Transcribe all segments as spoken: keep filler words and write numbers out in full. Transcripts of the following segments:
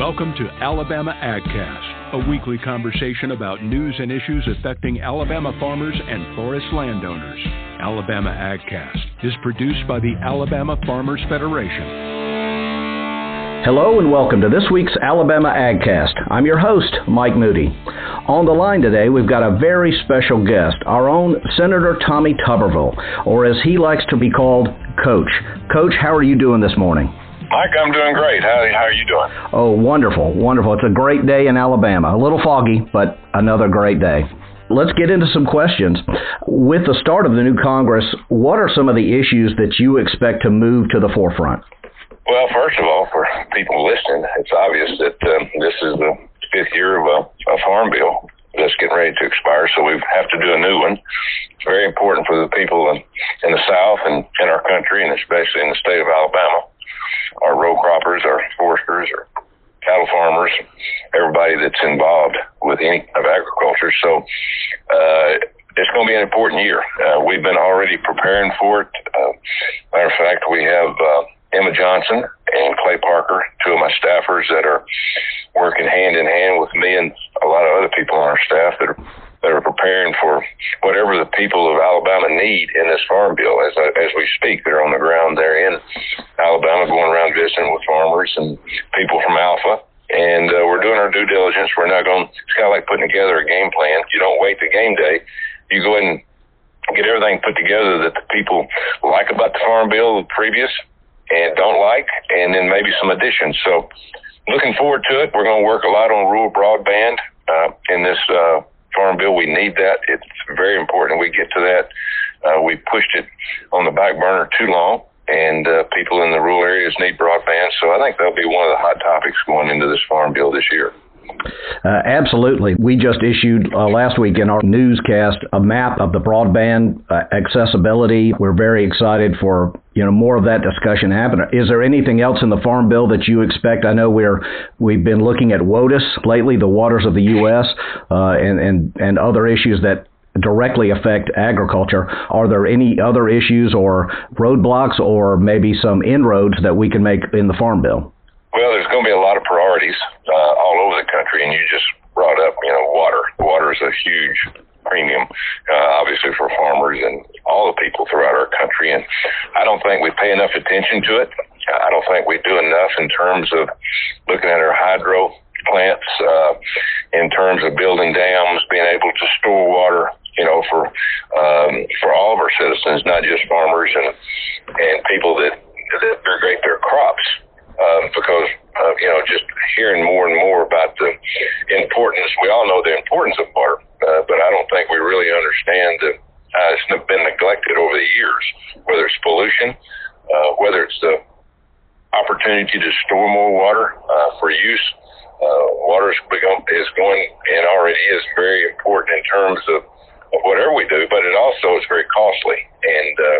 Welcome to Alabama AgCast, a weekly conversation about news and issues affecting Alabama farmers and forest landowners. Alabama AgCast is produced by the Alabama Farmers Federation. Hello and welcome to this week's Alabama AgCast. I'm your host, Mike Moody. On the line today, we've got a very special guest, our own Senator Tommy Tuberville, or as he likes to be called, Coach. Coach, how are you doing this morning? Mike, I'm doing great. How, how are you doing? Oh, wonderful, wonderful. It's a great day in Alabama. A little foggy, but another great day. Let's get into some questions. With the start of the new Congress, what are some of the issues that you expect to move to the forefront? Well, first of all, for people listening, it's obvious that um, this is the fifth year of a, a farm bill that's getting ready to expire, so we have to do a new one. It's very important for the people in, in the South and in our country, and especially in the state of Alabama. Our row croppers, our foresters, our cattle farmers, everybody that's involved with any kind of agriculture. So uh, it's going to be an important year. Uh, we've been already preparing for it. Uh, matter of fact, we have uh, Emma Johnson and Clay Parker, two of my staffers that are working hand in hand with me and a lot of other people on our staff that are that are preparing for whatever the people of Alabama need in this farm bill. As as we speak, they're on the ground there in Alabama, going around visiting with farmers and people from Alpha. And uh, we're doing our due diligence. We're not going, it's kind of like putting together a game plan. You don't wait to game day. You go ahead and get everything put together that the people like about the farm bill, the previous, and don't like, and then maybe some additions. So looking forward to it. We're going to work a lot on rural broadband uh, in this uh farm bill. We need that. It's very important we get to that. Uh, we pushed it on the back burner too long, and uh, people in the rural areas need broadband. So I think that'll be one of the hot topics going into this farm bill this year. Uh, absolutely. We just issued uh, last week in our newscast a map of the broadband uh, accessibility. We're very excited for you know more of that discussion happening. Is there anything else in the farm bill that you expect? I know we're we've been looking at WOTUS lately, the waters of the U S, uh, and and and other issues that directly affect agriculture. Are there any other issues or roadblocks or maybe some inroads that we can make in the farm bill? Well, there's going to be a lot of priorities uh, all over the country, and you just brought up, you know, water. Water is a huge premium, uh, obviously, for farmers and all the people throughout our country, and I don't think we pay enough attention to it. I don't think we do enough in terms of looking at our hydro plants, uh, in terms of building dams, being able to store water, you know, for um, for all of our citizens, not just farmers and, and people that, that irrigate their crops. Um, because, uh, you know, just hearing more and more about the importance, we all know the importance of water, uh, but I don't think we really understand that uh, it's been neglected over the years, whether it's pollution, uh, whether it's the opportunity to store more water uh, for use. Uh, water is, become, is going and already is very important in terms of, of whatever we do, but it also is very costly. And uh,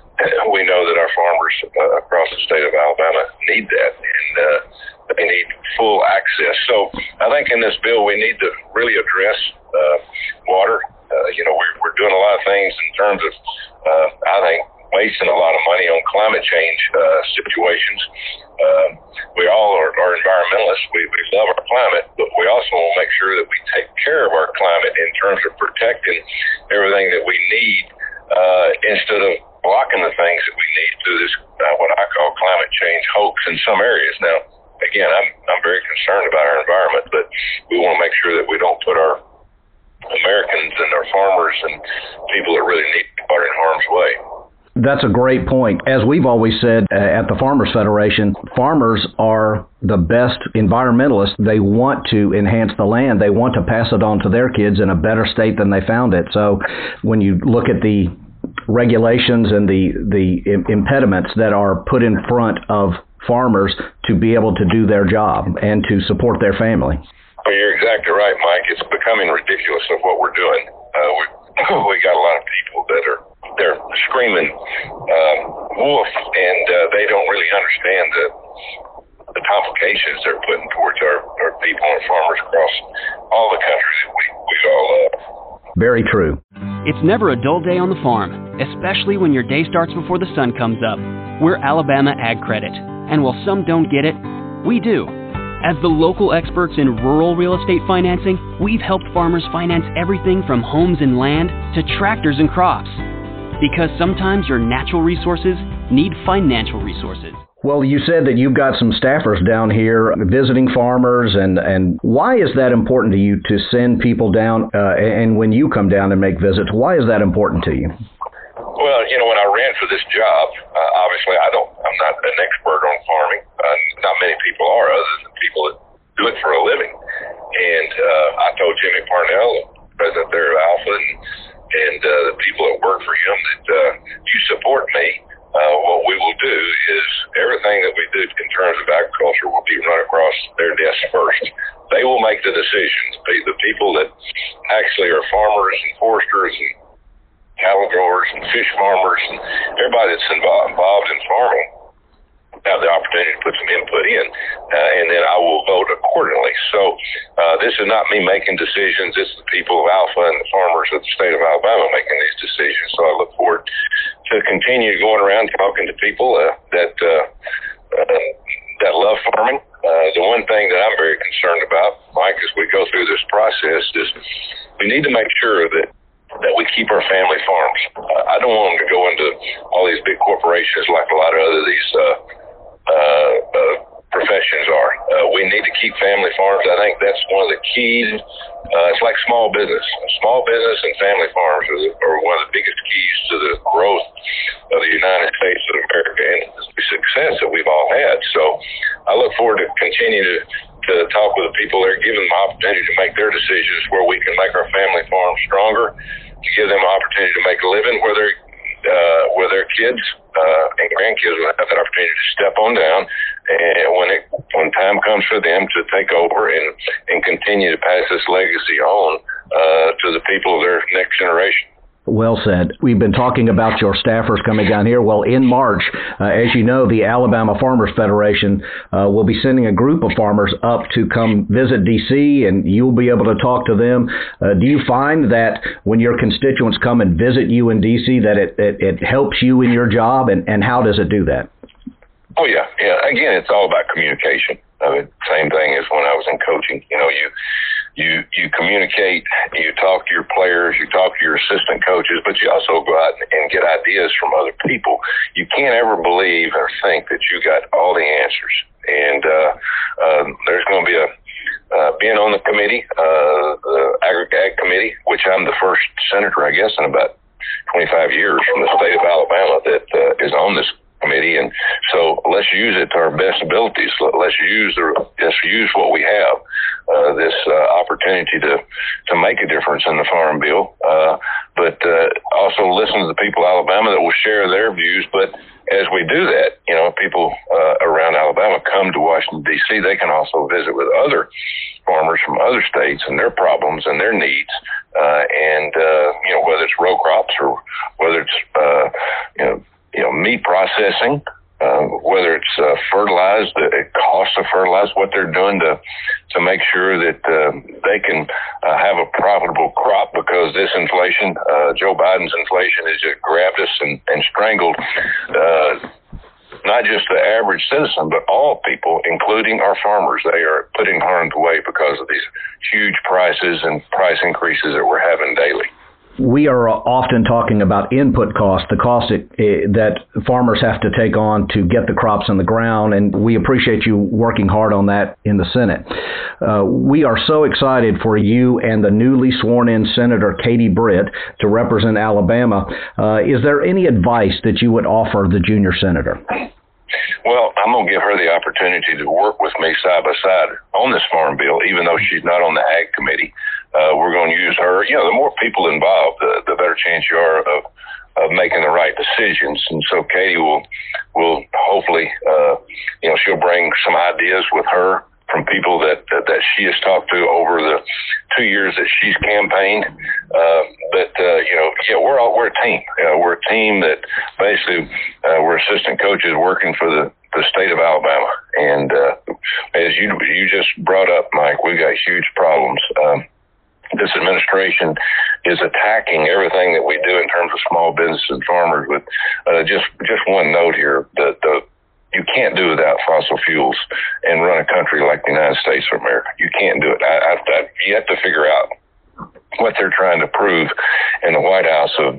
we know that our farmers uh, across the state of Alabama need that, and uh, they need full access. So I think in this bill we need to really address uh, water. Uh, you know, we're, we're doing a lot of things in terms of, uh, I think, wasting a lot of money on climate change uh, situations. Uh, we all are, are environmentalists. We, we love our climate, but we also want to make sure that we take care of our climate in terms of protecting everything that we need uh, instead of blocking the things that we need through this, uh, what I call climate change hoax in some areas. Now, again, I'm I'm very concerned about our environment, but we want to make sure that we don't put our Americans and our farmers and people that really need water in harm's way. That's a great point. As we've always said uh, at the Farmers Federation, farmers are the best environmentalists. They want to enhance the land. They want to pass it on to their kids in a better state than they found it. So when you look at the regulations and the, the impediments that are put in front of farmers to be able to do their job and to support their family. Well, you're exactly right, Mike. It's becoming ridiculous of what we're doing. Uh, we, we got a lot of people that are they're screaming um, wolf, and uh, they don't really understand the the complications they're putting towards our, our people and farmers across all the country that we, we all love. Very true. It's never a dull day on the farm, especially when your day starts before the sun comes up. We're Alabama Ag Credit, and while some don't get it, we do. As the local experts in rural real estate financing, we've helped farmers finance everything from homes and land to tractors and crops. Because sometimes your natural resources need financial resources. Well, you said that you've got some staffers down here visiting farmers, and, and why is that important to you to send people down, uh, and when you come down and make visits, why is that important to you? Well, you know, when I ran for this job, uh, obviously I don't, I'm not an expert on farming. Uh, not many people are, other than people that do it for a living. And uh, I told Jimmy Parnell, president there of Alpha, and, and uh, the people that work for him, that uh, you support me. Uh, what we will do is everything that we do in terms of agriculture will be run across their desk first. They will make the decisions. The people that actually are farmers and foresters and cattle growers and fish farmers and everybody that's involved, involved in farming have the opportunity to put some input in, uh, and then I will vote accordingly. So uh, this is not me making decisions. It's the people of Alpha and the farmers of the state of Alabama making these decisions. So I look forward to continue going around talking to people uh, that uh, uh, that love farming. Uh, the one thing that I'm very concerned about, Mike, as we go through this process is we need to make sure that that we keep our family farms. Uh, I don't want them to go into all these big corporations like a lot of other these uh, uh, uh, professions are. Uh, we need to keep family farms. I think that's one of the keys. Uh, it's like small business. Small business and family farms are, the, are one of the biggest keys to the growth of the United States of America and the success that we've all had. So I look forward to continue to to talk with the people there, give them the opportunity to make their decisions where we can make our family farms stronger, to give them an opportunity to make a living where their uh, where their kids uh, and grandkids will have that opportunity to step on down, and when it when time comes for them to take over and, and continue to pass this legacy on uh, to the people of their next generation. Well said. We've been talking about your staffers coming down here. Well, in March, uh, as you know, the Alabama Farmers Federation uh, will be sending a group of farmers up to come visit D C, and you'll be able to talk to them. Uh, do you find that when your constituents come and visit you in D C that it, it, it helps you in your job, and, and how does it do that? Oh, yeah. Yeah. Again, it's all about communication. I mean, same thing as when I was in coaching. You know, you you you communicate, you talk to your players, you talk to your assistant coaches, but you also go out and, and get ideas from other people. You can't ever believe or think that you got all the answers. And uh, uh, there's going to be a uh, being on the committee, uh, the Agri-Ag Committee, which I'm the first senator, I guess, in about twenty-five years from the state of Alabama that uh, is on this committee, and so let's use it to our best abilities. Let's use the let's use what we have, uh, this uh, opportunity to to make a difference in the farm bill. Uh, but uh, also listen to the people of Alabama that will share their views. But as we do that, you know, people uh, around Alabama come to Washington D C. They can also visit with other farmers from other states and their problems and their needs. Uh, and uh, you know, whether it's row crops or whether it's uh, you know. You know, meat processing, uh, whether it's uh, fertilized, the cost of fertilize, what they're doing to to make sure that uh, they can uh, have a profitable crop, because this inflation, uh, Joe Biden's inflation, has just grabbed us and, and strangled uh, not just the average citizen, but all people, including our farmers. They are putting harm's way because of these huge prices and price increases that we're having daily. We are often talking about input costs, the cost it, it, that farmers have to take on to get the crops in the ground, and we appreciate you working hard on that in the Senate. Uh, we are so excited for you and the newly sworn-in Senator Katie Britt to represent Alabama. Uh, is there any advice that you would offer the junior senator? Well, I'm going to give her the opportunity to work with me side by side on this farm bill, even though she's not on the Ag Committee. Uh, we're going to use her. You know, the more people involved, the, the better chance you are of, of making the right decisions. And so Katie will, will hopefully, uh, you know, she'll bring some ideas with her from people that, that, that she has talked to over the two years that she's campaigned. Uh, but, uh, you know, yeah, we're all, we're a team. Uh, we're a team that basically, uh, we're assistant coaches working for the, the state of Alabama. And, uh, as you, you just brought up, Mike, we got huge problems. Um, This administration is attacking everything that we do in terms of small business and farmers. With uh, just just one note here, that the you can't do without fossil fuels and run a country like the United States of America. You can't do it. I, I, I, you have to figure out what they're trying to prove in the White House of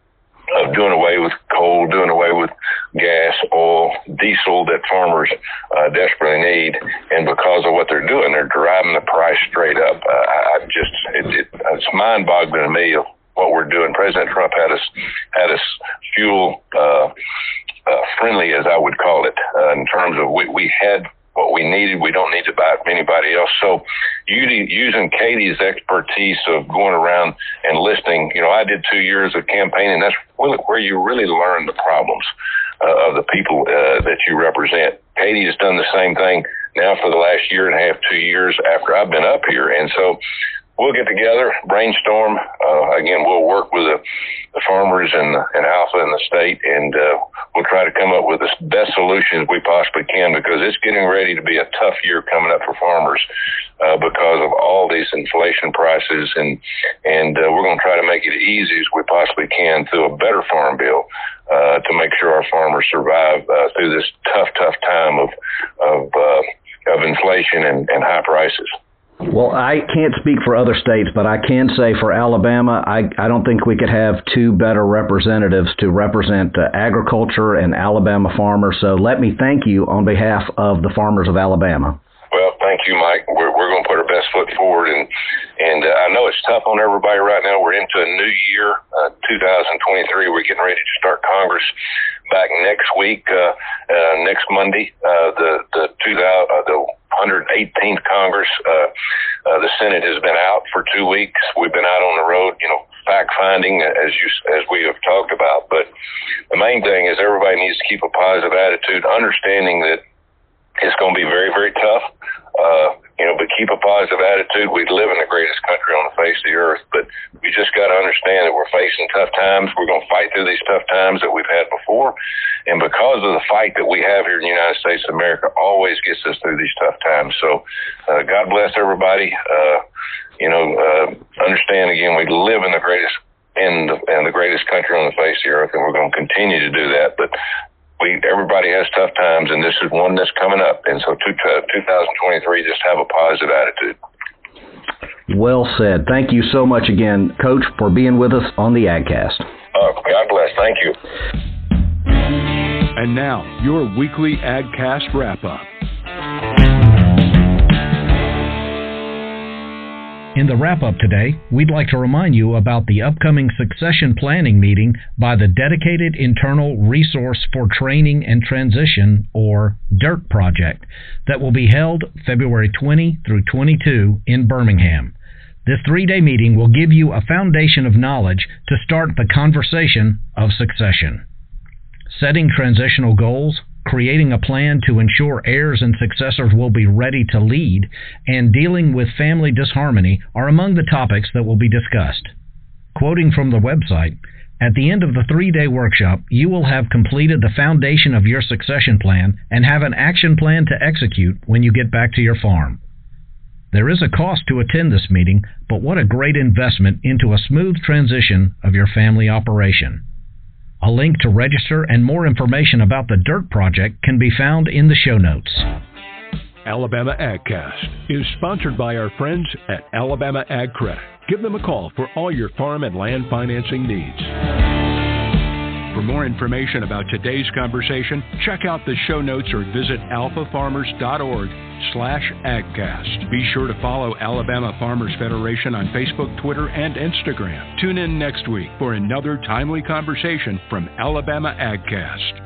of doing away with coal, doing away with gas, oil, diesel that farmers uh, desperately need. And because of what they're doing, they're driving the price straight up. Uh, I just, it, it, it's mind-boggling to me what we're doing. President Trump had us, had us fuel uh, uh, friendly, as I would call it, uh, in terms of we, we had what we needed. We don't need to buy it from anybody else. So using Katie's expertise of going around and listing, you know, I did two years of campaigning. That's really where you really learn the problems uh, of the people uh, that you represent. Katie has done the same thing now for the last year and a half, two years after I've been up here. And so we'll get together, brainstorm. Uh, again, we'll work with the, the farmers and, and Alpha in the state, and uh, we'll try to come up with the best solutions we possibly can, because it's getting ready to be a tough year coming up for farmers uh, because of all these inflation prices, and and uh, we're going to try to make it easy as we possibly can through a better farm bill uh, to make sure our farmers survive uh, through this tough, tough time of of, uh, of inflation and, and high prices. Well, I can't speak for other states, but I can say for Alabama, I, I don't think we could have two better representatives to represent uh, agriculture and Alabama farmers. So let me thank you on behalf of the farmers of Alabama. Well, thank you, Mike. We're, we're going to put our best foot forward, and and uh, I know it's tough on everybody right now. We're into a new year, uh, two thousand twenty-three. We're getting ready to start Congress back next week, uh, uh, next Monday. Uh, the the two thousand uh, the one hundred eighteenth Congress. Uh, uh, the Senate has been out for two weeks. We've been out on the road, you know, fact finding as you as we have talked about. But the main thing is everybody needs to keep a positive attitude, understanding that it's going to be very, very tough. Uh, you know, but keep a positive attitude. We live in the greatest country on the face of the earth, but we just got to understand that we're facing tough times. We're going to fight through these tough times that we've had before. And because of the fight that we have here in the United States of America always gets us through these tough times. So uh, God bless everybody. Uh, you know, uh, understand again, we live in the greatest in the, in the greatest country on the face of the earth, and we're going to continue to do that. But We, everybody has tough times, and this is one that's coming up. And so two, uh, two thousand twenty-three, just have a positive attitude. Well said. Thank you so much again, Coach, for being with us on the AgCast. Uh, God bless. Thank you. And now, your weekly AgCast wrap-up. In the wrap-up today, we'd like to remind you about the upcoming succession planning meeting by the Dedicated Internal Resource for Training and Transition, or DIRT project, that will be held February twentieth through twenty-second in Birmingham. This three-day meeting will give you a foundation of knowledge to start the conversation of succession. Setting transitional goals, creating a plan to ensure heirs and successors will be ready to lead, and dealing with family disharmony are among the topics that will be discussed. Quoting from the website, at the end of the three-day workshop, you will have completed the foundation of your succession plan and have an action plan to execute when you get back to your farm. There is a cost to attend this meeting, but what a great investment into a smooth transition of your family operation. A link to register and more information about the DIRT project can be found in the show notes. Alabama AgCast is sponsored by our friends at Alabama Ag Credit. Give them a call for all your farm and land financing needs. For more information about today's conversation, check out the show notes or visit alpha farmers dot org slash agcast. Be sure to follow Alabama Farmers Federation on Facebook, Twitter, and Instagram. Tune in next week for another timely conversation from Alabama AgCast.